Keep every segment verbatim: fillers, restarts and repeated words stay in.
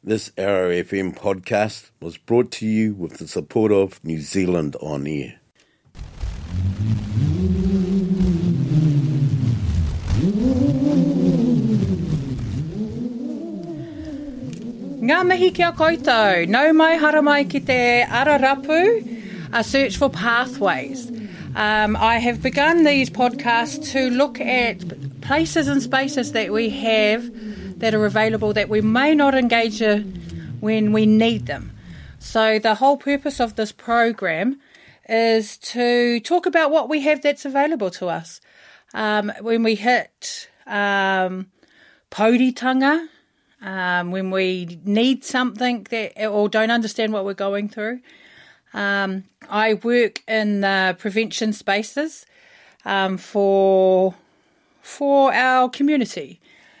This Arrow F M podcast was brought to you with the support of New Zealand On Air. Ngā mihi kia koutou, nau mai hara mai ki te Ararapu, a search for pathways. Um, I have begun these podcasts to look at places and spaces that we have that are available that we may not engage in when we need them. So the whole purpose of this program is to talk about what we have that's available to us. Um, when we hit um, pauritanga, um, when we need something that or don't understand what we're going through. Um, I work in the prevention spaces um, for for our community.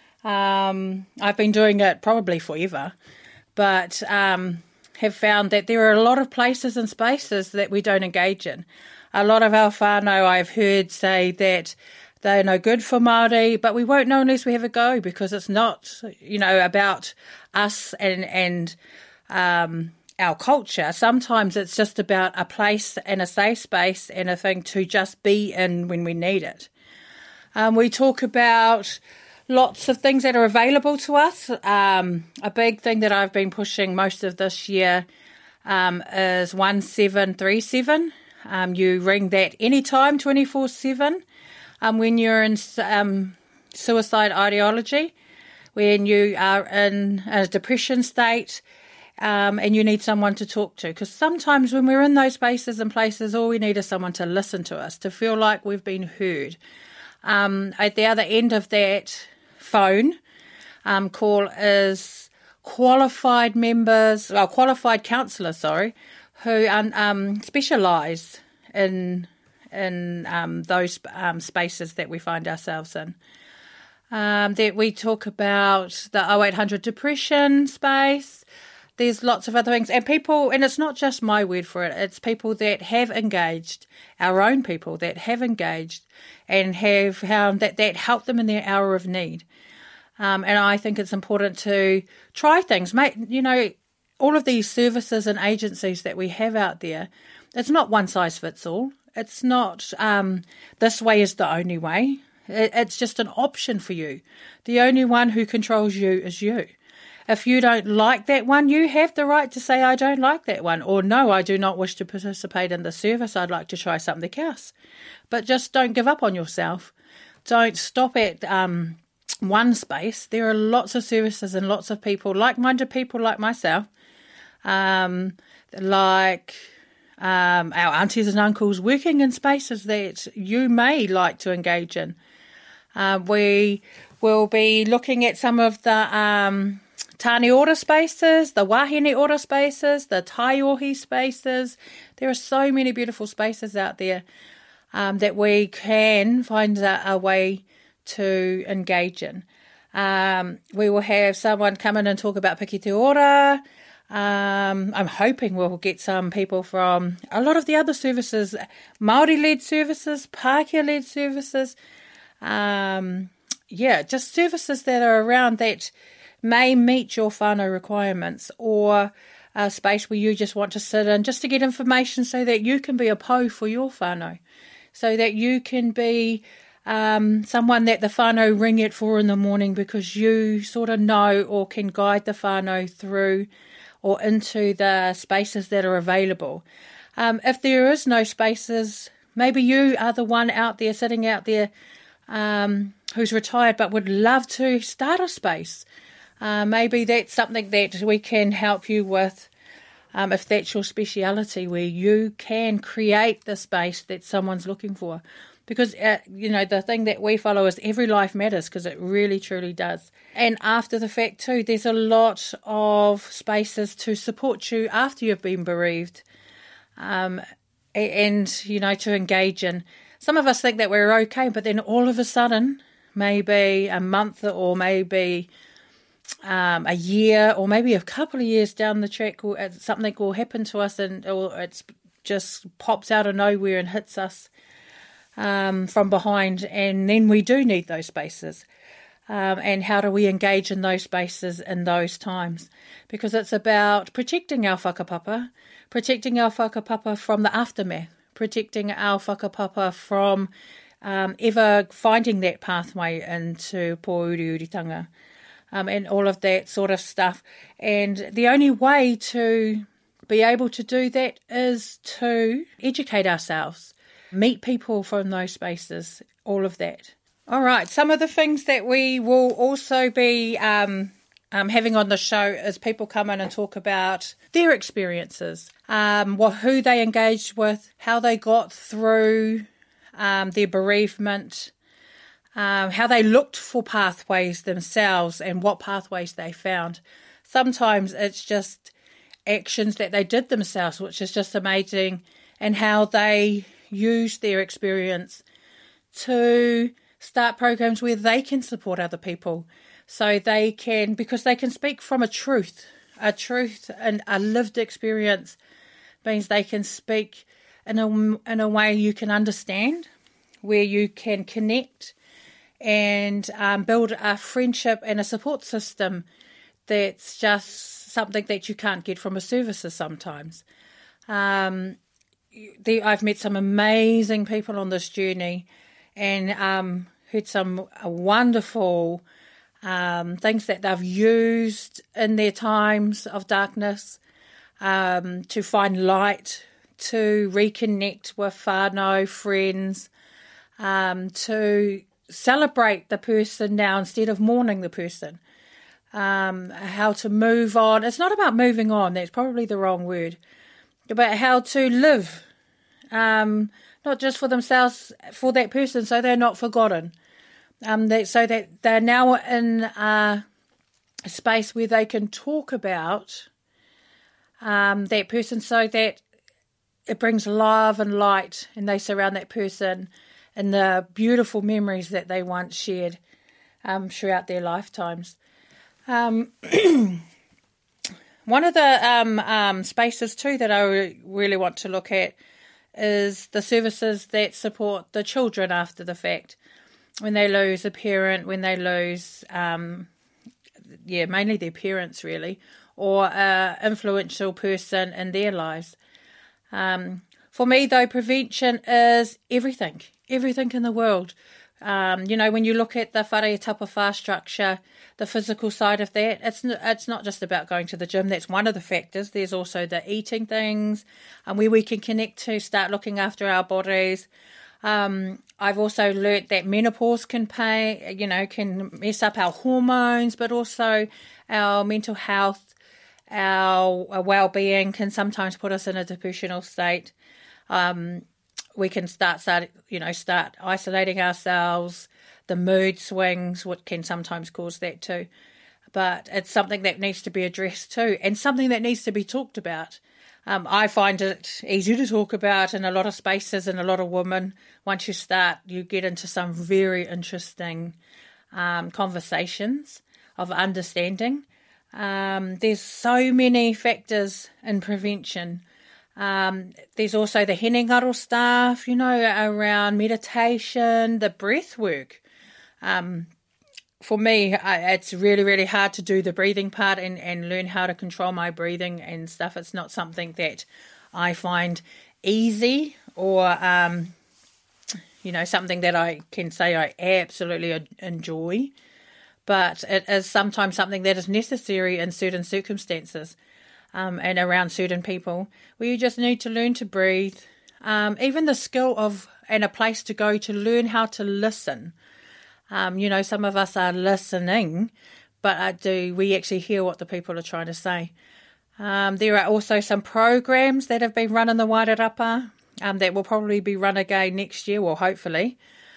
Um, I've been doing it probably forever, but um, have found that there are a lot of places and spaces that we don't engage in. A lot of our whānau I've heard say that they're no good for Māori, but we won't know unless we have a go, because it's not, you know, about us and and um, our culture. Sometimes it's just about a place and a safe space and a thing to just be in when we need it. Um, we talk about lots of things that are available to us. Um, a big thing that I've been pushing most of this year um, is one seven three seven. Um, you ring that anytime, twenty-four seven, um, when you're in um, suicide ideology, when you are in a depression state, um, and you need someone to talk to. Because sometimes when we're in those spaces and places, all we need is someone to listen to us, to feel like we've been heard. Um, at the other end of that phone um, call is qualified members, well, qualified counsellors, sorry, who um, specialise in in um, those um, spaces that we find ourselves in. Um, that we talk about the oh eight hundred depression space. There's lots of other things, and people, and it's not just my word for it, it's people that have engaged, our own people that have engaged and have found that that helped them in their hour of need. Um, and I think it's important to try things. Mate, you know, all of these services and agencies that we have out there, it's not one size fits all. It's not um, this way is the only way. It, it's just an option for you. The only one who controls you is you. If you don't like that one, you have the right to say, I don't like that one. Or no, I do not wish to participate in the service. I'd like to try something else. But just don't give up on yourself. Don't stop at um, one space. There are lots of services and lots of people, like-minded people like myself, um, like um, our aunties and uncles working in spaces that you may like to engage in. Uh, we will be looking at some of the Um, Tāne ora spaces, the Wahine ora spaces, the Taiohi spaces. There are so many beautiful spaces out there um, that we can find a, a way to engage in. Um, we will have someone come in and talk about Piki Te Ora. Um, I'm hoping we'll get some people from a lot of the other services, Māori-led services, Pākehā-led services. Um, yeah, just services that are around that may meet your whānau requirements, or a space where you just want to sit in just to get information so that you can be a pou for your whānau, so that you can be um, someone that the whānau ring it for in the morning because you sort of know or can guide the whānau through or into the spaces that are available. Um, if there is no spaces, maybe you are the one out there, sitting out there um, who's retired but would love to start a space. Uh, maybe that's something that we can help you with um, if that's your speciality, where you can create the space that someone's looking for. Because, uh, you know, the thing that we follow is every life matters, because it really, truly does. And after the fact too, there's a lot of spaces to support you after you've been bereaved um, and, you know, to engage in. Some of us think that we're okay, but then all of a sudden, maybe a month or maybe Um, a year or maybe a couple of years down the track, something will happen to us and it just pops out of nowhere and hits us um, from behind, and then we do need those spaces. Um, and how do we engage in those spaces in those times? Because it's about protecting our whakapapa, protecting our whakapapa from the aftermath, protecting our whakapapa from um, ever finding that pathway into pōuriuritanga, um, and all of that sort of stuff. And the only way to be able to do that is to educate ourselves, meet people from those spaces, all of that. All right, some of the things that we will also be um, um, having on the show is people come in and talk about their experiences, um, what, who they engaged with, how they got through um, their bereavement, um, how they looked for pathways themselves and what pathways they found. Sometimes it's just actions that they did themselves, which is just amazing, and how they used their experience to start programs where they can support other people, so they can, because they can speak from a truth, a truth and a lived experience means they can speak in a, in a way you can understand, where you can connect and um, build a friendship and a support system that's just something that you can't get from a services sometimes. Um, the, I've met some amazing people on this journey, and um, heard some wonderful um, things that they've used in their times of darkness um, to find light, to reconnect with whānau, friends, um, to celebrate the person now instead of mourning the person, um, how to move on. It's not about moving on, that's probably the wrong word, but how to live, um, not just for themselves, for that person, so they're not forgotten. Um, that, so that they're now in a space where they can talk about um, that person, so that it brings love and light, and they surround that person in the beautiful memories that they once shared um, throughout their lifetimes. Um, one of the um, um, spaces too that I re- really want to look at is the services that support the children after the fact, when they lose a parent, when they lose, um, yeah, mainly their parents really, or an influential person in their lives. Um, for me, though, prevention is everything, everything in the world. Um, you know, when you look at the whare tapawha structure, the physical side of that, it's it's not just about going to the gym. That's one of the factors. There's also the eating things, and where we can connect to start looking after our bodies. Um, I've also learnt that menopause can pay, you know, can mess up our hormones, but also our mental health, our, our well-being can sometimes put us in a depressional state. Um, we can start, start, you know, start isolating ourselves. The mood swings, what can sometimes cause that too. But it's something that needs to be addressed too, and something that needs to be talked about. Um, I find it easy to talk about in a lot of spaces and a lot of women. Once you start, you get into some very interesting um, conversations of understanding. Um, there's so many factors in prevention. Um, there's also the henengaro stuff, you know, around meditation, the breath work. Um, for me, I, it's really, really hard to do the breathing part and, and learn how to control my breathing and stuff. It's not something that I find easy or, um, you know, something that I can say I absolutely enjoy. But it is sometimes something that is necessary in certain circumstances um, and around certain people, where you just need to learn to breathe. Um, even the skill of, and a place to go to learn how to listen. Um, you know, some of us are listening, but uh, do we actually hear what the people are trying to say? Um, there are also some programs that have been run in the Wairarapa um, that will probably be run again next year, well, hopefully.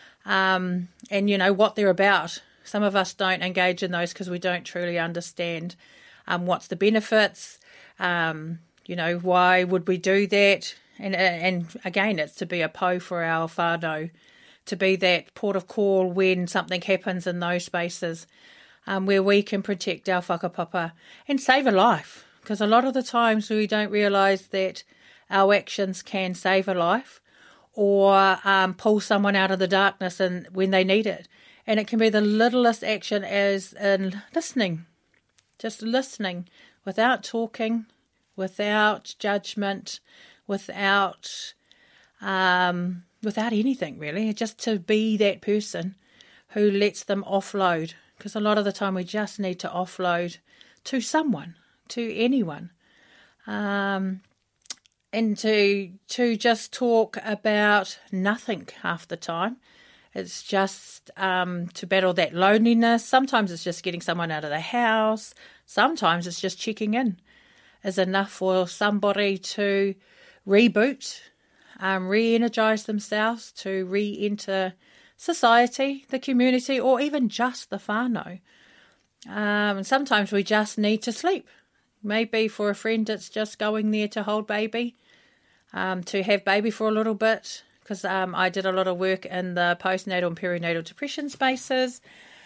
Um, and, you know, what they're about. Some of us don't engage in those because we don't truly understand um, what's the benefits, um, you know, why would we do that? And, and again, it's to be a po for our whānau, to be that port of call when something happens in those spaces, um, where we can protect our whakapapa and save a life. Because a lot of the times we don't realise that our actions can save a life or um, pull someone out of the darkness and when they need it. And it can be the littlest action as in listening, just listening without talking, without judgment, without um, without anything really, just to be that person who lets them offload. Because a lot of the time we just need to offload to someone, to anyone, um, and to to just talk about nothing half the time. It's just um, to battle that loneliness. Sometimes it's just getting someone out of the house. Sometimes it's just checking in is enough for somebody to reboot, um, re-energise themselves, to re-enter society, the community, or even just the whānau. Um, sometimes we just need to sleep. Maybe for a friend it's just going there to hold baby, um, to have baby for a little bit, because um, I did a lot of work in the postnatal and perinatal depression spaces.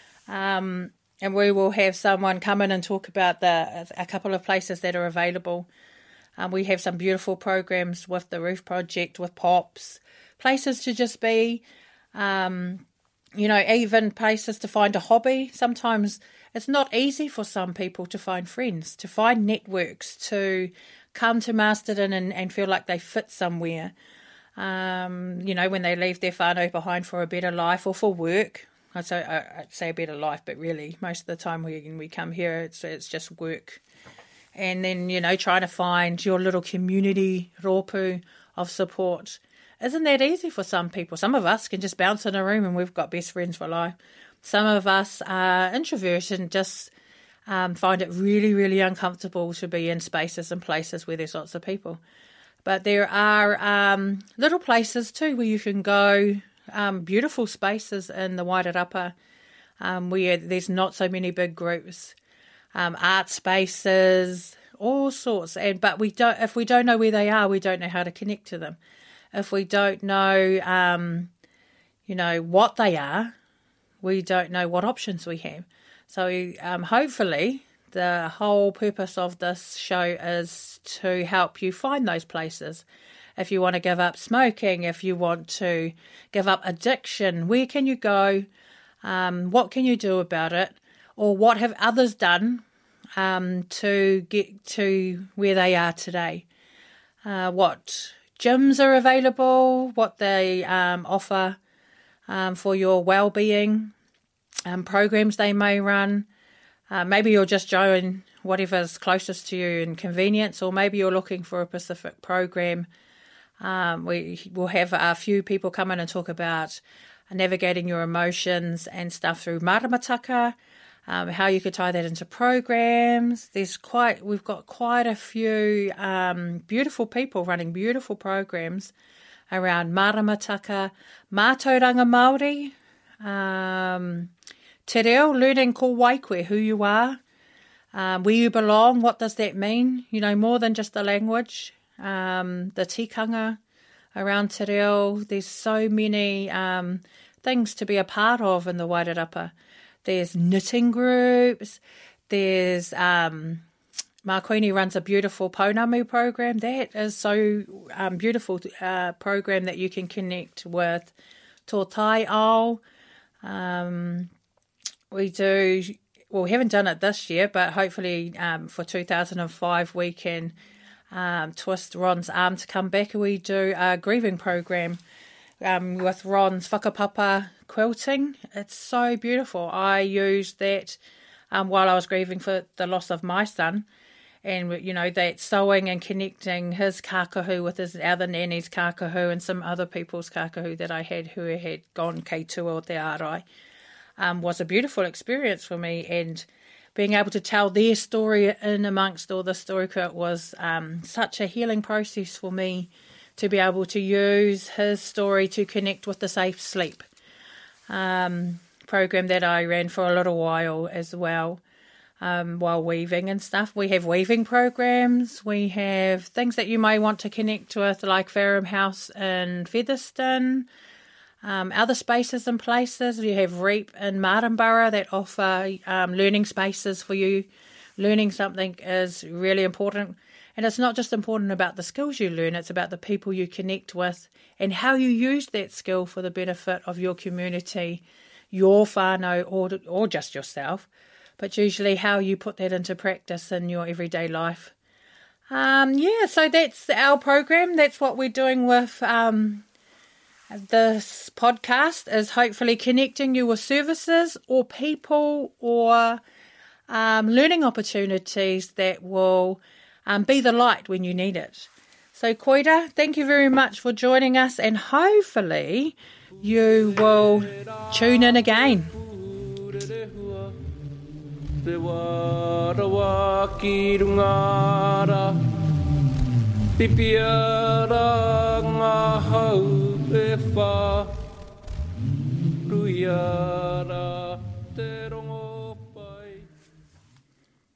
Um, and we will have someone come in and talk about the a couple of places that are available. Um, we have some beautiful programs with the Roof Project, with Pops, places to just be, um, you know, even places to find a hobby. Sometimes it's not easy for some people to find friends, to find networks, to come to Masterton and, and feel like they fit somewhere. Um, you know, when they leave their whānau behind for a better life or for work. I'd say, I'd say a better life, but really most of the time we, when we come here, it's, it's just work. And then, you know, trying to find your little community rōpū of support. Isn't that easy for some people? Some of us can just bounce in a room and we've got best friends for life. Some of us are introverted and just um, find it really, really uncomfortable to be in spaces and places where there's lots of people. But there are um, little places too where you can go, um, beautiful spaces in the Wairarapa, um, where there's not so many big groups, um, art spaces, all sorts. And but we don't. If we don't know where they are, we don't know how to connect to them. If we don't know, um, you know, what they are, we don't know what options we have. So um, hopefully the whole purpose of this show is to help you find those places. If you want to give up smoking, if you want to give up addiction, where can you go? Um, what can you do about it? Or what have others done um, to get to where they are today? Uh, what gyms are available, what they um, offer um, for your well-being, um, programs they may run. Uh, maybe you'll just join whatever's closest to you in convenience, or maybe you're looking for a specific program. Um, we will have a few people come in and talk about navigating your emotions and stuff through maramataka, um, how you could tie that into programs. There's quite, we've got quite a few um, beautiful people running beautiful programs around maramataka, mātauranga Māori, um, te reo, learning ko waikwe, who you are, um, where you belong, what does that mean? You know, more than just the language, um, the tikanga around te reo. There's so many um, things to be a part of in the Wairarapa. There's knitting groups, there's, um, Mā Queenie runs a beautiful Pounamu program. That is so um, beautiful uh, program that you can connect with tō tai ao. Um, we do, well, we haven't done it this year, but hopefully um, for two thousand five we can um, twist Ron's arm to come back. We do a grieving program um, with Ron's whakapapa quilting. It's so beautiful. I used that um, while I was grieving for the loss of my son. And, you know, that sewing and connecting his kākahu with his other nanny's kākahu and some other people's kākahu that I had who had gone kei tua o te ārai um, was a beautiful experience for me. And being able to tell their story in amongst all the story quilt was um, such a healing process for me to be able to use his story to connect with the Safe Sleep um, program that I ran for a little while as well. Um, while weaving and stuff. We have weaving programs. We have things that you may want to connect with, like Ferrum House in Featherston, um, other spaces and places. You have REAP in Martinborough that offer um, learning spaces for you. Learning something is really important. And it's not just important about the skills you learn, it's about the people you connect with and how you use that skill for the benefit of your community, your whānau or, or just yourself, but usually how you put that into practice in your everyday life. Um, yeah, so that's our program. That's what we're doing with um, this podcast, is hopefully connecting you with services or people or um, learning opportunities that will um, be the light when you need it. So koira, thank you very much for joining us, and hopefully you will tune in again. Te warawa ki rungara Pipiara ngā hau e wha Ruiara te